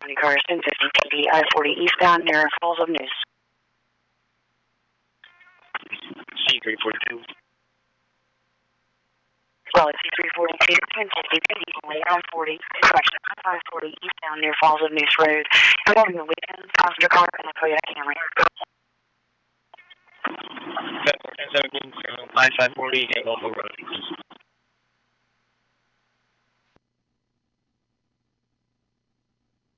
Cars 1050 I-40 eastbound near Falls of News. C342. Well, it's C342, 1050 I-40, correction, I-40 eastbound near Falls of News Road. Regarding the weekend, passenger car and a Toyota Camry. 1017, 5540, Gate Local Road.